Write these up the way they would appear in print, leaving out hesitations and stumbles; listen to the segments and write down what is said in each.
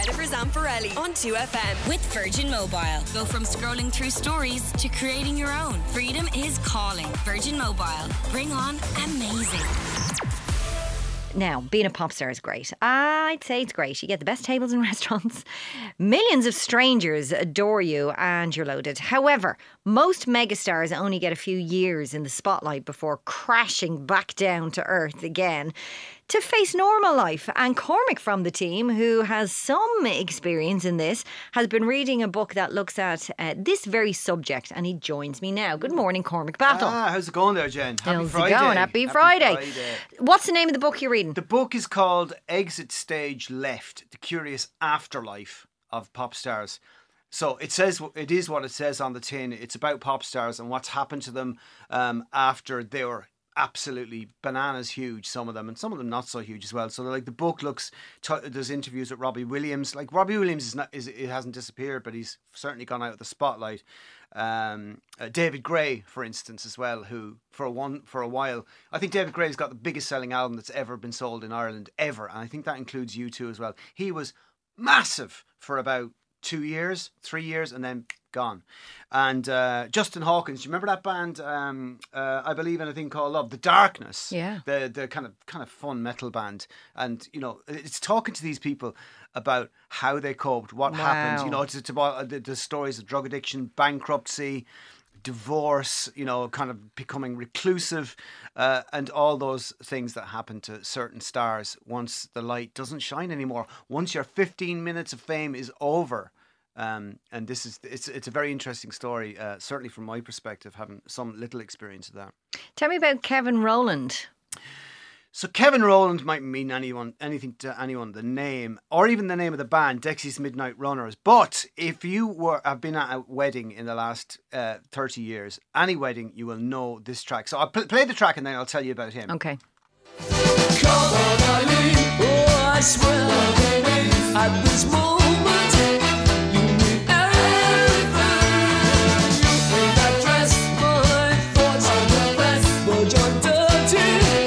Jennifer Zamparelli on 2FM. With Virgin Mobile. Go from scrolling through stories to creating your own. Freedom is calling. Virgin Mobile. Bring on amazing. Now, being a pop star is great. I'd say it's great. You get the best tables in restaurants. Millions of strangers adore you and you're loaded. However, most megastars only get a few years in the spotlight before crashing back down to earth again to face normal life. And Cormac from the team, who has some experience in this, has been reading a book that looks at this very subject, and he joins me now. Good morning, Cormac Battle. How's it going there, Jen? How's it going? Happy Friday. What's the name of the book you're reading? The book is called Exit Stage Left, The Curious Afterlife of Pop Stars. So it is what it says on the tin. It's about pop stars and what's happened to them after they were absolutely bananas huge, some of them, and some of them not so huge as well. So like the book there's interviews with Robbie Williams. Like Robbie Williams it hasn't disappeared, but he's certainly gone out of the spotlight. David Gray, for instance, as well, who for a while, I think David Gray's got the biggest selling album that's ever been sold in Ireland ever, and I think that includes U2 as well. He was massive for about 3 years, and then gone. And Justin Hawkins, do you remember that band? I believe in a thing called Love, The Darkness. Yeah. The kind of fun metal band, and it's talking to these people about how they coped, what happened. It's about the stories of drug addiction, bankruptcy, divorce, kind of becoming reclusive, and all those things that happen to certain stars once the light doesn't shine anymore. Once your 15 minutes of fame is over. And it's a very interesting story, certainly from my perspective, having some little experience of that. Tell me about Kevin Rowland. So Kevin Rowland might mean anything to anyone, the name, or even the name of the band, Dexy's Midnight Runners. But if you have been at a wedding in the last 30 years, any wedding, you will know this track. So I'll play the track and then I'll tell you about him. Okay. Come on, Eileen. Oh, I swear, at this moment, you mean everything. You ain't that dress, my thoughts on your breath, but you're dirty.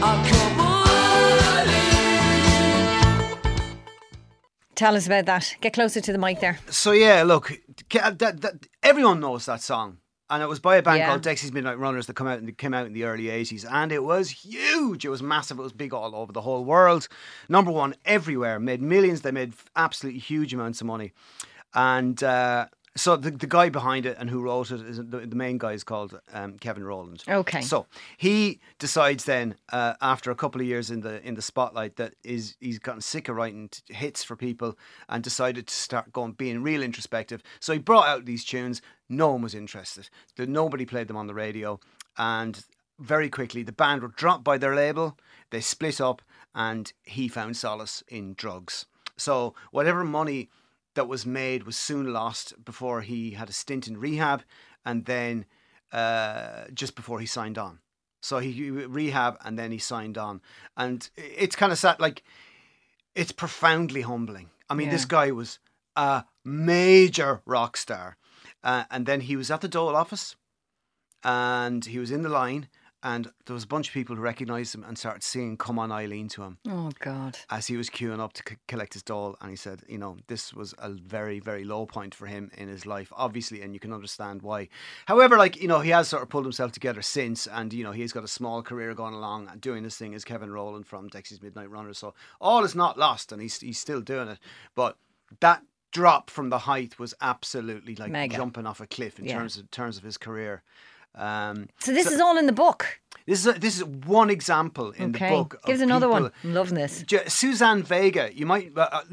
Oh, come on, Eileen. Tell us about that. Get closer to the mic there. So yeah, look, everyone knows that song. And it was by a band called Dexy's Midnight Runners that came out in the early 80s. And it was huge. It was massive. It was big all over the whole world. Number one everywhere. Made millions. They made absolutely huge amounts of money. And so the guy behind it and who wrote it, is the main guy is called Kevin Rowland. Okay. So he decides then, after a couple of years in the spotlight, that he's gotten sick of writing hits for people and decided to start being real introspective. So he brought out these tunes. No one was interested. Nobody played them on the radio. And very quickly, the band were dropped by their label. They split up and he found solace in drugs. So whatever money that was made was soon lost before he had a stint in rehab, and then just before he signed on. So he rehab and then he signed on. And it's kind of sad, like, it's profoundly humbling. I mean, this guy was a major rock star. And then he was at the Dole office and he was in the line, and there was a bunch of people who recognised him and started singing Come On Eileen to him. Oh, God. As he was queuing up to collect his dole. And he said, this was a very, very low point for him in his life, obviously, and you can understand why. However, he has sort of pulled himself together since, and, he's got a small career going along and doing this thing as Kevin Rowland from Dexy's Midnight Runners. So all is not lost, and he's still doing it. But that drop from the height was absolutely like mega. Jumping off a cliff in terms of his career. So this is all in the book. This is one example in the book. Give us another one. I'm loving this. Suzanne Vega. You might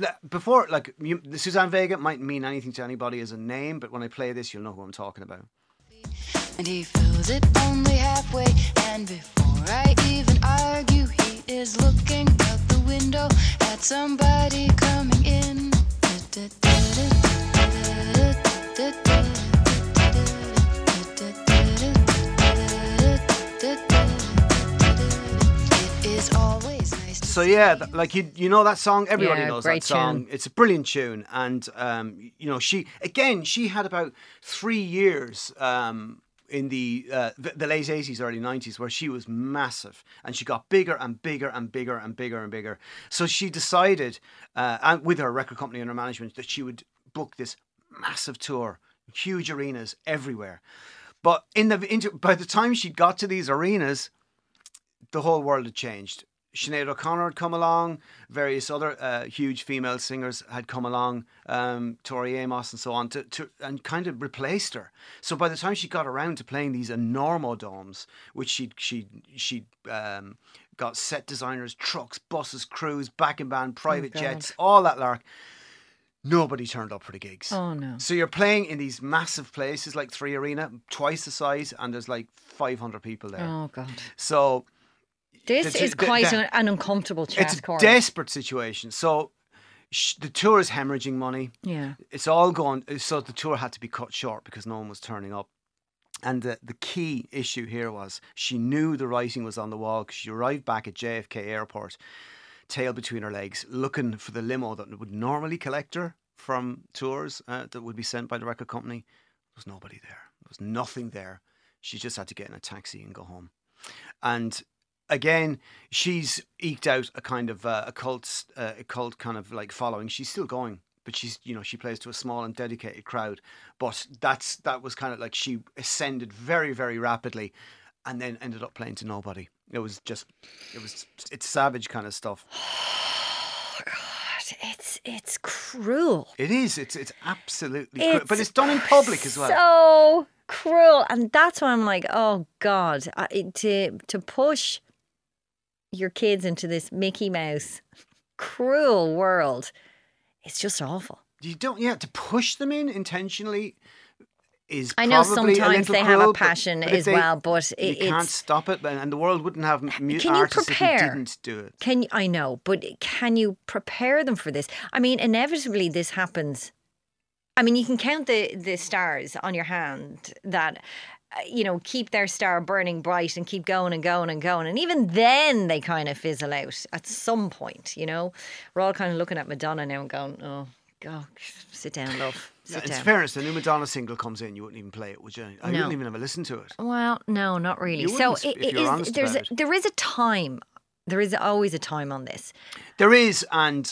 Suzanne Vega might mean anything to anybody as a name, but when I play this, you'll know who I'm talking about. And he fills it only halfway, and before I even argue, he is looking out the window at somebody coming in. So yeah, you know that song. Everybody knows that song. Tune. It's a brilliant tune, and she had about 3 years in the late 80s, early 90s, where she was massive and she got bigger and bigger and bigger and bigger and bigger. So she decided, and with her record company and her management, that she would book this massive tour, huge arenas everywhere. But by the time she got to these arenas, the whole world had changed. Sinead O'Connor had come along, various other huge female singers had come along, Tori Amos and so on, and kind of replaced her. So by the time she got around to playing these enormodomes, which she got set designers, trucks, buses, crews, backing band, private jets, all that lark, nobody turned up for the gigs. Oh no. So you're playing in these massive places like 3 Arena, twice the size, and there's like 500 people there. Oh God. So this is quite an uncomfortable chat. It's a desperate situation. So the tour is hemorrhaging money. Yeah. It's all gone. So the tour had to be cut short because no one was turning up. And the key issue here was she knew the writing was on the wall because she arrived back at JFK Airport, tail between her legs, looking for the limo that would normally collect her from tours that would be sent by the record company. There was nobody there. There was nothing there. She just had to get in a taxi and go home. And again, she's eked out a kind of a cult kind of like following. She's still going, but she plays to a small and dedicated crowd. But that was kind of like she ascended very, very rapidly, and then ended up playing to nobody. It's savage kind of stuff. Oh God, it's cruel. It is. It's absolutely cruel. But it's done in public as well. So cruel, and that's why I'm like, oh God, to push your kids into this Mickey Mouse cruel world, it's just awful. To push them in intentionally is I know probably sometimes they have a passion as well, but you can't stop it, and the world wouldn't have artists if you didn't do it. I know, but can you prepare them for this? I mean, inevitably this happens. I mean, you can count the stars on your hand that keep their star burning bright and keep going and going and going. And even then they kind of fizzle out at some point, We're all kind of looking at Madonna now and going, oh, God, sit down, love. Sit down. In fairness, the new Madonna single comes in, you wouldn't even play it, would you? I wouldn't even have a listen to it. Well, no, not really. You So there is a time. There is always a time on this. There is, and,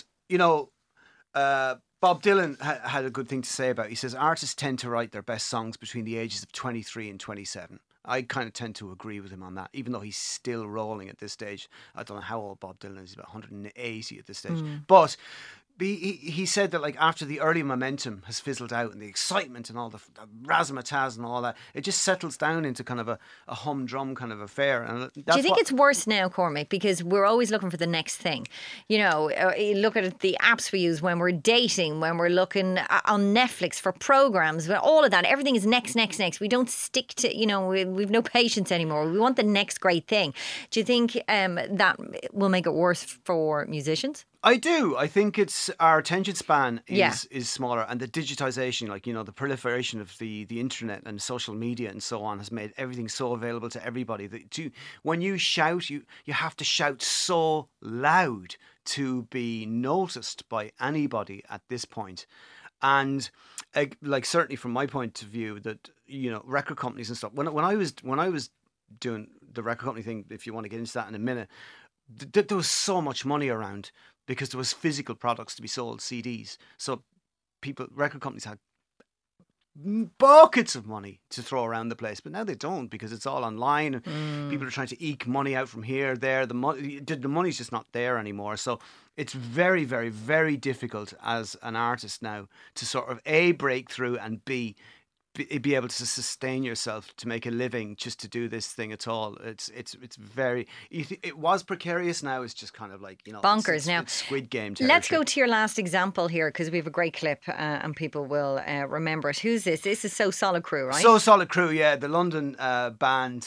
Bob Dylan had a good thing to say about it. He says, artists tend to write their best songs between the ages of 23 and 27. I kind of tend to agree with him on that, even though he's still rolling at this stage. I don't know how old Bob Dylan is. He's about 180 at this stage. But he said that like after the early momentum has fizzled out and the excitement and all the razzmatazz and all that, it just settles down into kind of a humdrum kind of affair. And do you think it's worse now, Cormac? Because we're always looking for the next thing. You look at the apps we use when we're dating, when we're looking on Netflix for programs, all of that. Everything is next. We don't stick to, we've no patience anymore. We want the next great thing. Do you think that will make it worse for musicians? I do. I think it's our attention span is smaller, and the digitization, the proliferation of the internet and social media and so on has made everything so available to everybody. When you shout, you have to shout so loud to be noticed by anybody at this point. And certainly from my point of view, that record companies and stuff. When I was doing the record company thing, if you want to get into that in a minute, there was so much money around. Because there was physical products to be sold, CDs. So record companies had buckets of money to throw around the place. But now they don't because it's all online. People are trying to eke money out from here, there. The money's just not there anymore. So it's very, very, very difficult as an artist now to sort of A, break through, and B, be able to sustain yourself to make a living just to do this thing at all. It's very. It was precarious. Now it's just kind of like bonkers. Now it's Squid Game territory. Let's go to your last example here because we have a great clip and people will remember it. Who's this? This is So Solid Crew, right? So Solid Crew, yeah, the London band.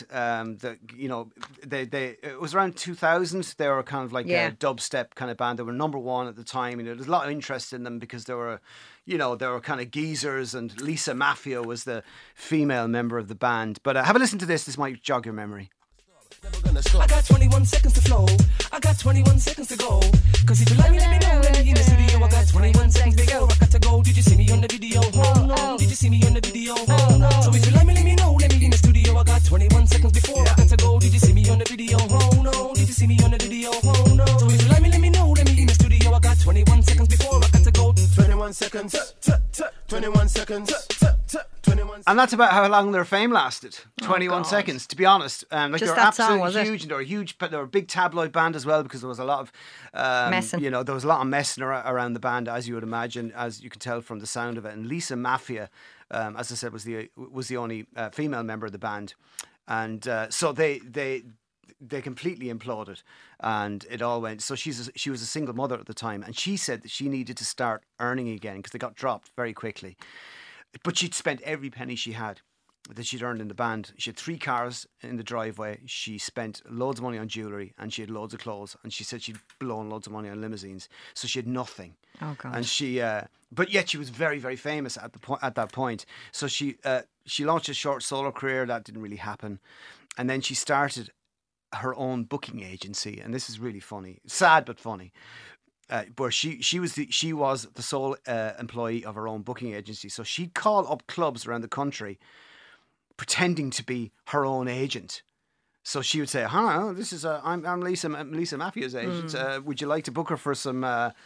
It was around 2000. They were kind of like a dubstep kind of band. They were number one at the time. There's a lot of interest in them because they were kind of geezers, and Lisa Mafia was the female member of the band. But have a listen to this. This might jog your memory. I got 21 seconds to flow. I got 21 seconds to go. Cause if you like me, let me know. Let me in the studio. I got 21 seconds to go. I got to go. Did you see me on the video? Oh no. Did you see me on the video? Oh no. So if you like me, let me know. Let me in the studio. seconds. 21 seconds. 21 And that's about how long their fame lasted. 21 seconds, to be honest. Like Just they were that song, absolutely was it? huge, and they were huge. But they were a big tabloid band as well, because there was a lot of Messing. You know, there was a lot of messing around the band, as you would imagine, as you can tell from the sound of it. And Lisa Mafia, as I said, was the only female member of the band, and so they completely imploded, and it all went. So she was a single mother at the time, and she said that she needed to start earning again because they got dropped very quickly. But she'd spent every penny she had that she'd earned in the band. She had 3 cars in the driveway. She spent loads of money on jewellery, and she had loads of clothes. And she said she'd blown loads of money on limousines. So she had nothing. Oh, God. And she, but yet she was very, very famous at that point. So she launched a short solo career. That didn't really happen. And then she started her own booking agency, and this is really funny, sad but funny. Where she was the sole employee of her own booking agency. So she'd call up clubs around the country, pretending to be her own agent. So she would say, "Hi, this is I'm Lisa Mafia's agent. Would you like to book her for some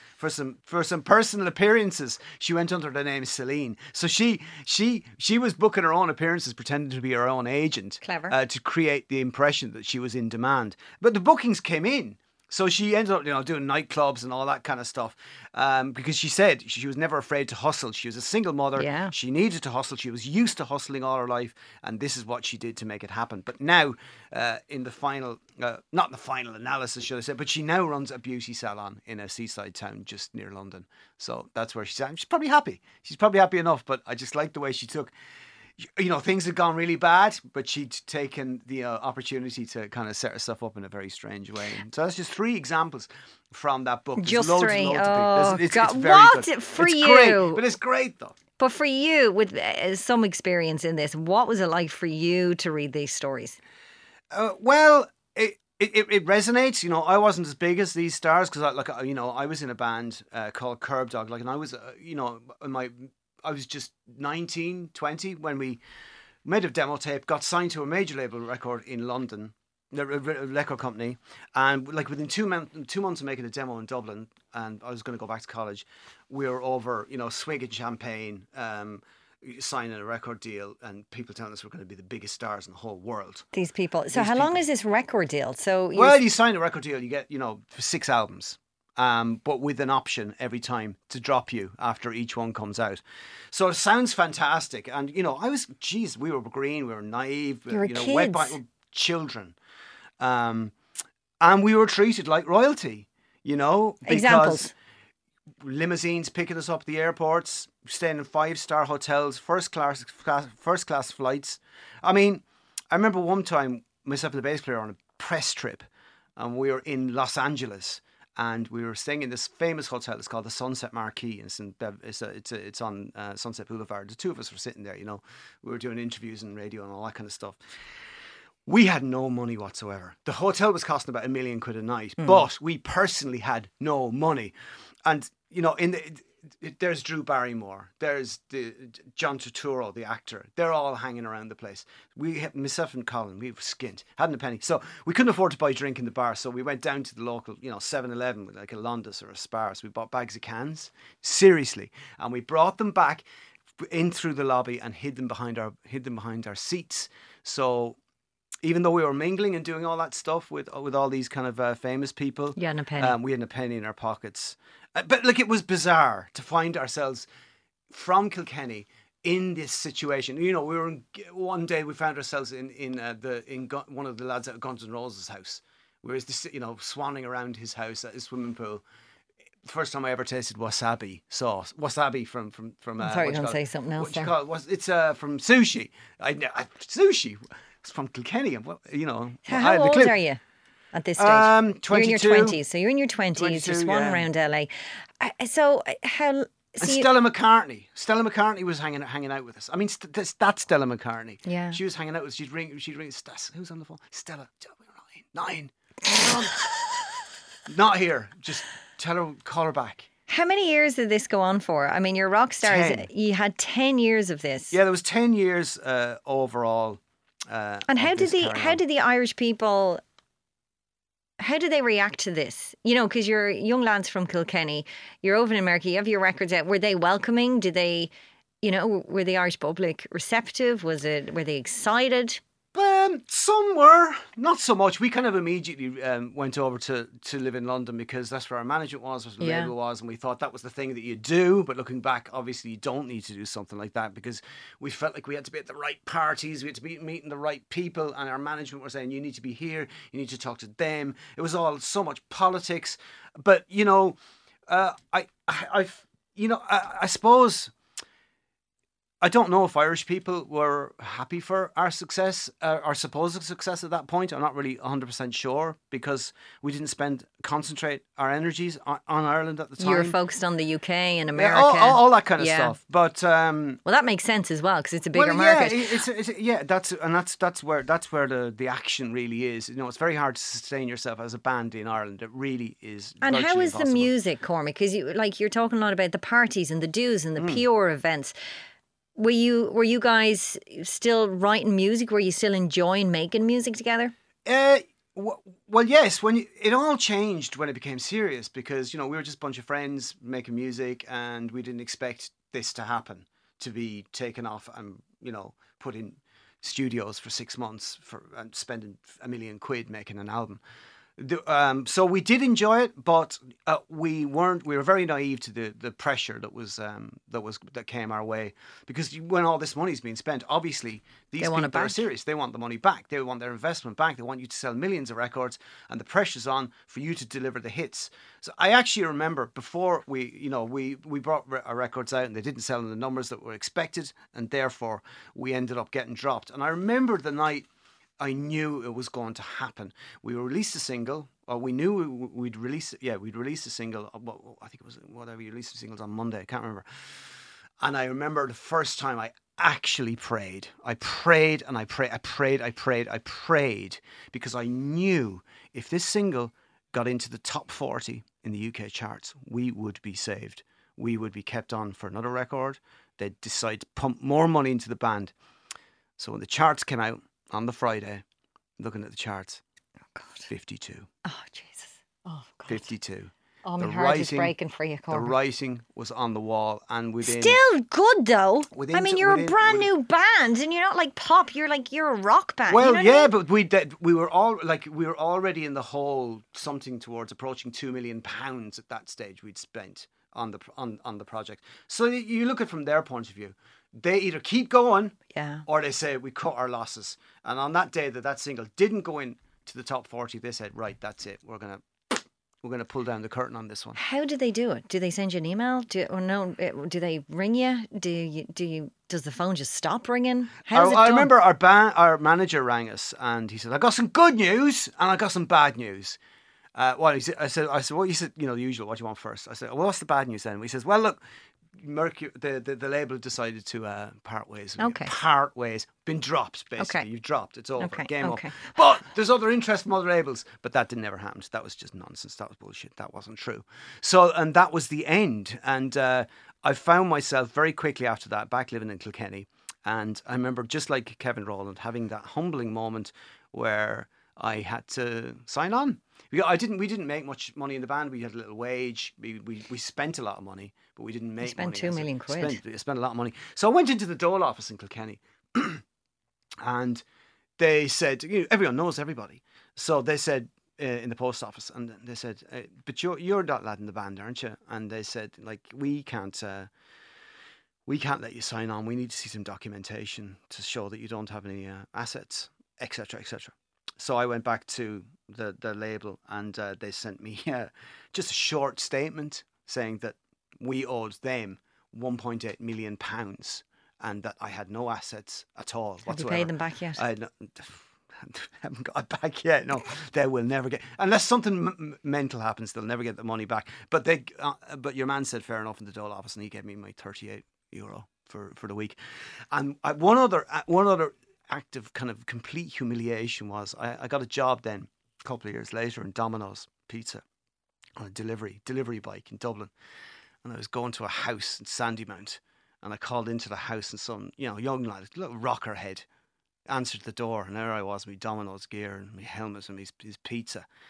personal appearances?" She went under the name Celine. So she was booking her own appearances, pretending to be her own agent. Clever. To create the impression that she was in demand. But the bookings came in. So she ended up, doing nightclubs and all that kind of stuff, because she said she was never afraid to hustle. She was a single mother. Yeah. She needed to hustle. She was used to hustling all her life, and this is what she did to make it happen. But now, in the final, not in the final analysis, should I say, but she now runs a beauty salon in a seaside town just near London. So that's where she's at. She's probably happy. She's probably happy enough, but I just like the way she took... things had gone really bad, but she'd taken the opportunity to kind of set herself up in a very strange way. So that's just 3 examples from that book. There's Just loads 3. and loads of Oh, people. It's God. very What? good. For it's you? Great, but it's great though. But for you, with some experience in this, what was it like for you to read these stories? Well, it resonates. I wasn't as big as these stars because I was in a band called Curb Dog, and I was I was just 19, 20 when we made a demo tape, got signed to a major label record in London, a record company, and within 2 months of making a demo in Dublin, and I was going to go back to college, we were over, swigging champagne, signing a record deal, and people telling us we're going to be the biggest stars in the whole world. These people. So how long is this record deal? So you sign a record deal, you get, for 6 albums. But with an option every time to drop you after each one comes out. So it sounds fantastic. And, we were green, we were naive, You were wet by children. And we were treated like royalty, because Examples. limousines picking us up at the airports, staying in 5-star hotels, first class flights. I mean, I remember one time myself and the bass player on a press trip, and we were in Los Angeles. And we were staying in this famous hotel. It's called the Sunset Marquis. And it's on Sunset Boulevard. The 2 of us were sitting there, We were doing interviews and radio and all that kind of stuff. We had no money whatsoever. The hotel was costing about £1 million a night. But we personally had no money. And, there's Drew Barrymore. There's John Turturro, the actor. They're all hanging around the place. Myself and Colin, we were skint. Hadn't a penny. So we couldn't afford to buy a drink in the bar. So we went down to the local, 7-Eleven with like a Londis or a Spar. So we bought bags of cans. Seriously. And we brought them back in through the lobby and hid them behind our seats. So even though we were mingling and doing all that stuff with all these kind of famous people, You hadn't a penny. we hadn't a penny in our pockets. But it was bizarre to find ourselves from Kilkenny in this situation. One day we found ourselves in one of the lads at Guns N' Roses' house. We were swanning around his house at his swimming pool. First time I ever tasted wasabi sauce. Wasabi from I thought you were going to say something else there. It's from sushi. Sushi. It's from Kilkenny. I How had the old clue. are you at this stage? 22. You're in your 20s. So you're in your 20s. 22, You're swanning yeah. around LA. So how... And So you- Stella McCartney. Stella McCartney was hanging out with us. I mean, that's Stella McCartney. Yeah. She was hanging out with us. She'd ring. Who's on the phone? Stella. Nine. Not here. Just call her back. How many years did this go on for? I mean, you're rock stars. 10. You had 10 years of this. Yeah, there was 10 years overall. And how did the Irish people how do they react to this? You know, because you're young lads from Kilkenny, you're over in America, you have your records out. Were they welcoming? Did they, you know, were the Irish public receptive? Were they excited? Some were, not so much. We kind of immediately went over to live in London because that's where our management was, where the Yeah. label was, and we thought that was the thing that you do. But looking back, obviously you don't need to do something like that because we felt like we had to be at the right parties, we had to be meeting the right people, and our management were saying you need to be here, you need to talk to them. It was all so much politics, but you know, I suppose. I don't know if Irish people were happy for our success, our supposed success at that point. I'm not really 100% sure because we didn't concentrate our energies on Ireland at the time. You were focused on the UK and Yeah, America. all that kind of Yeah. stuff. But Well, that makes sense as well because it's a bigger well, market. that's where the action really is. You know, it's very hard to sustain yourself as a band in Ireland. It really is. And how virtually is the impossible. music, Cormac? Because you're talking a lot about the parties and the do's and the Hmm. PR events. Were you guys still writing music? Were you still enjoying making music together? Well, yes. It all changed when it became serious because we were just a bunch of friends making music, and we didn't expect this to happen, to be taken off and put in studios for 6 months and spending £1 million making an album. So we did enjoy it, but we were very naive to the pressure that came our way, because when all this money's being spent, obviously these They want it people are back. serious. They want the money back. They want their investment back. They want you to sell millions of records, and the pressure's on for you to deliver the hits. So I actually remember before we brought our records out and they didn't sell in the numbers that were expected, and therefore we ended up getting dropped. And I remember the night I knew it was going to happen. We released a single, or we knew we'd release it. Yeah, we'd released a single. I think it was whatever, we released the singles on Monday. I can't remember. And I remember the first time I actually prayed. I prayed and I prayed. I prayed because I knew if this single got into the top 40 in the UK charts, we would be saved. We would be kept on for another record. They'd decide to pump more money into the band. So when the charts came out on the Friday, looking at the charts, 52. Oh Jesus! Oh God! 52. Oh, my The heart is writing- breaking for you, The Cormac. writing was on the wall, and within Still good though. Within- I mean, you're a within- brand within- new band, and you're not like pop. You're a rock band. Well, you know what I yeah, mean? but we were already in the hole, something towards approaching £2 million at that stage we'd spent on the project. So you look at it from their point of view. They either keep going, Yeah. or they say we cut our losses. And on that day that single didn't go in to the top 40, they said, right, that's it. We're gonna pull down the curtain on this one. How do they do it? Do they send you an email? Do they ring you? Does the phone just stop ringing? How's it I done? remember our manager rang us and he said, I got some good news and I got some bad news. I said, well, you said, the usual, what do you want first? I said, well, what's the bad news then? He says, well, look, Mercury, the label decided to part ways. Okay. Part ways. Been dropped, basically. Okay. You've dropped. It's over. Okay, Game okay. up. But there's other interest from other labels. But that never happened. That was just nonsense. That was bullshit. That wasn't true. So, and that was the end. And I found myself very quickly after that back living in Kilkenny. And I remember, just like Kevin Rowland, having that humbling moment where I had to sign on. We didn't make much money in the band. We had a little wage. We spent a lot of money, but we didn't make spent money. £2 million quid. Spent a lot of money. So I went into the Dole office in Kilkenny, and they said, everyone knows everybody. So they said in the post office, and they said, but you're that lad in the band, aren't you? And they said, like, we can't let you sign on. We need to see some documentation to show that you don't have any assets, etc., etc. So I went back to the label, and they sent me just a short statement saying that we owed them £1.8 million and that I had no assets at all Have whatsoever. you paid them back yet? I haven't got it back yet. No, they will never get, unless something mental happens. They'll never get the money back. But but your man said fair enough in the Dole office, and he gave me my €38 for the week. And one other act of kind of complete humiliation was I got a job then a couple of years later in Domino's Pizza on a delivery bike in Dublin, and I was going to a house in Sandymount, and I called into the house, and some young lad, little rocker head, answered the door, and there I was, my Domino's gear and my helmet and his pizza,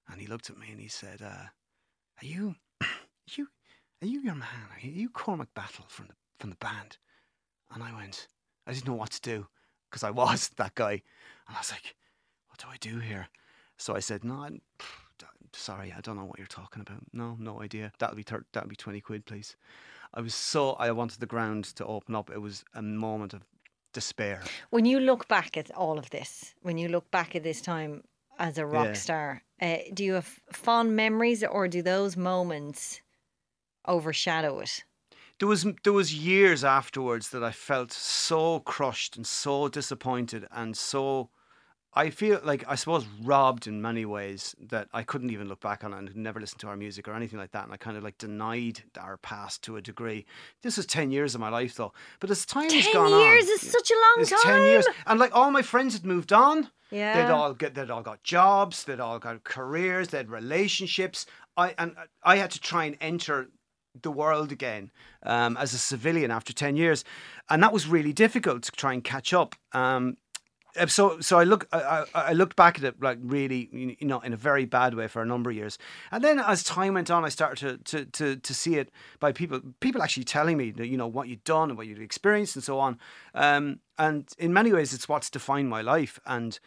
And he looked at me and he said, "Are you your man? Are you Cormac Battle from the band?" And I didn't know what to do because I was that guy. And I was like, "What do I do here?" So I said, "No, I'm sorry, I don't know what you're talking about. No idea. That'll be 20 quid, please." I wanted the ground to open up. It was a moment of despair. When you look back at all of this, when you look back at this time as a rock star, do you have fond memories, or do those moments overshadow it? There was years afterwards that I felt so crushed and so disappointed and so, I feel like, I suppose, robbed in many ways, that I couldn't even look back on it and never listened to our music or anything like that. And I kind of like denied our past to a degree. This was 10 years of my life though. But as time has gone on. 10 years is such a long time. 10 years. And like all my friends had moved on. Yeah. They'd all got jobs. They'd all got careers. They had relationships. I had to try and enter the world again as a civilian after 10 years. And that was really difficult to try and catch up. So I looked back at it like really, in a very bad way for a number of years. And then as time went on, I started to see it by people actually telling me that, what you'd done and what you'd experienced and so on. And in many ways, it's what's defined my life. And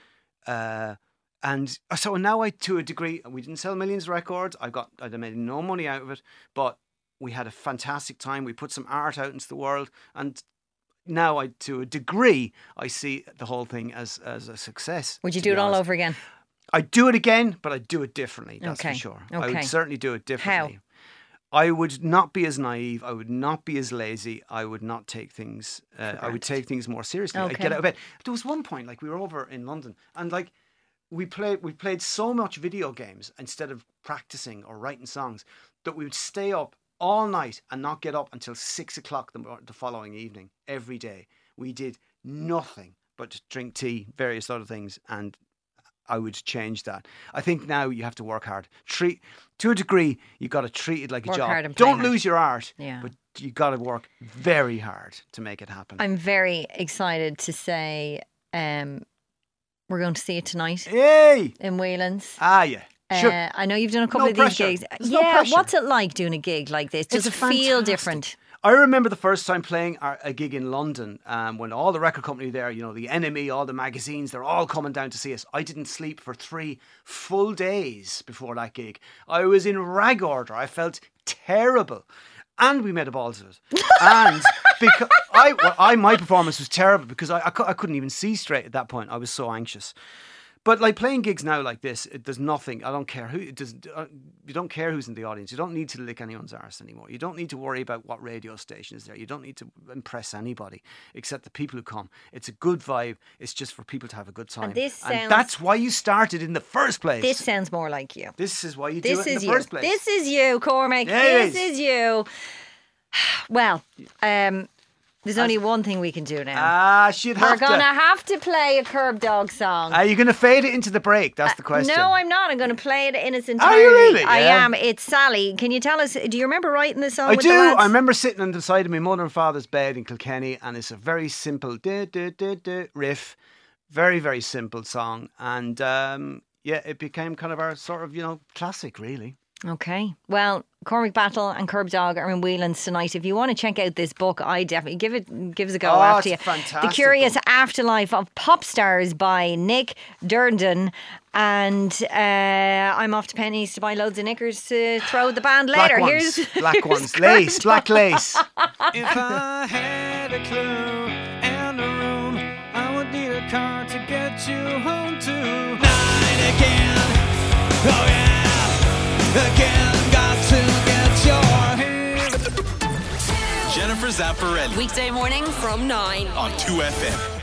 so now to a degree, we didn't sell millions of records. I made no money out of it, but we had a fantastic time. We put some art out into the world, and now to a degree, I see the whole thing as a success. Would you do it all over again? I'd do it again, but I'd do it differently. That's Okay. for sure. Okay. I would certainly do it differently. How? I would not be as naive. I would not be as lazy. I would not take things. I would take things more seriously. I'd Okay. get out of bed. There was one point, like we were over in London, and like we played so much video games instead of practicing or writing songs that we would stay up all night and not get up until 6 o'clock the following evening every day. We did nothing but drink tea, various other things, and I would change that. I think now you have to work hard. To a degree, you got to treat it like a Work job. hard and play Don't hard. lose your art, Yeah. but you got to work very hard to make it happen. I'm very excited to say we're going to see it tonight Hey! in Whelan's. Yeah. Sure. I know you've done a couple No of these pressure. gigs. There's no Yeah, pressure. what's it like doing a gig like this? Does It's it feel fantastic. different? I remember the first time playing a gig in London when all the record company there, the Enemy, all the magazines, they're all coming down to see us. I didn't sleep for 3 full days before that gig. I was in rag order. I felt terrible. And we made a balls of it. And because my performance was terrible because I couldn't even see straight at that point. I was so anxious. But like playing gigs now like this, there's nothing. I don't care who. You don't care who's in the audience. You don't need to lick anyone's arse anymore. You don't need to worry about what radio station is there. You don't need to impress anybody except the people who come. It's a good vibe. It's just for people to have a good time. And that's why you started in the first place. This sounds more like you. This is why you This do it in is the you. first place. This is you, Cormac. Yeah, it This is you. Well, there's only one thing we can do now. She'd We're have going to to. have to play a Curb Dog song. Are you going to fade it into the break? That's the question. No, I'm not. I'm going to play it in its entirety. really? I Yeah. am. It's Sally. Can you tell us, do you remember writing the song I with do. the lads? I remember sitting on the side of my mother and father's bed in Kilkenny, and it's a very simple riff, very, very simple song, and it became kind of our sort of classic, really. Okay. Well, Cormac Battle and Curb Dog are in Whelan's tonight. If you want to check out this book, I definitely give us a go after it's you. a fantastic The Curious book. Afterlife of Pop Stars by Nick Durden. And I'm off to Penny's to buy loads of knickers to throw at the band later. Black ones, black here's ones, lace, black lace. If I had a clue and a room, I would need a car to get you home tonight again. Oh yeah, again, got to get your hand. Jennifer Zamparelli Weekday morning from 9. on 2FM.